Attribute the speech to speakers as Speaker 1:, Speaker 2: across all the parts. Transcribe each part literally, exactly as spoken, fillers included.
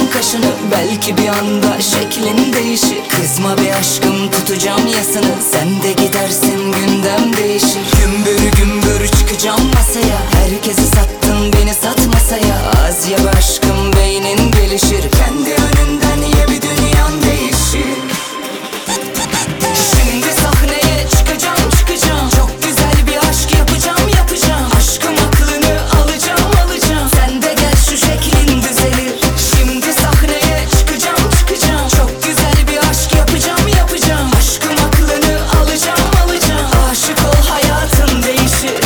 Speaker 1: kaşını, belki bir anda şeklin değişir. Kızma be aşkım, tutacağım yasını, sen de gidersin gündem değişir. Gümbür gümbür çıkacağım masaya, herkesi sattın beni sat masaya. Az ye be aşkım, beynin gelişir, kendi önünden ye bir dünyan değişir. Şimdi sahneye çıkacağım çıkacağım, çok güzel bir aşk yapacağım yapacağım. Aşkım aklını alacağım alacağım, sen de gel şu şeklin düzelir. Şimdi sahneye çıkacağım çıkacağım, çok güzel bir aşk yapacağım yapacağım. Aşkım aklını alacağım alacağım, aşık ol hayatın değişir.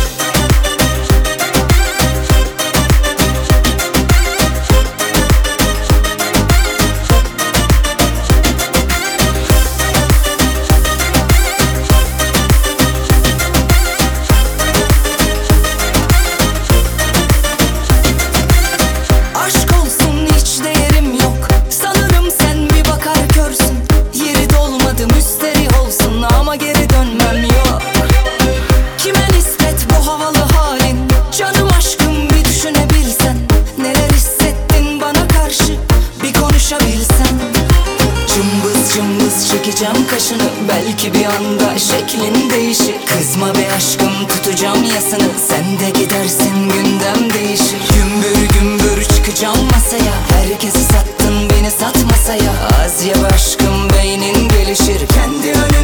Speaker 1: Aşk olsun hiç değerim yok, sanırım sen bir bakar körsün. Yeri dolmadı müsteri olsun ama geri dönmem yok. Kime nispet bu havalı halin, canım aşkım bir düşünebilsen. Neler hissettin bana karşı, bir konuşabilsen. Cımbız cımbız çekeceğim kaşını, belki bir anda şeklin değişir. Kızma be aşkım, tutacağım yasını, sen de gidersin gündem değişir. Gümbür gümbür çıkacağım masaya, herkesi sattın beni sat masaya. Az ye be aşkım, beynin gelişir, kendi önüne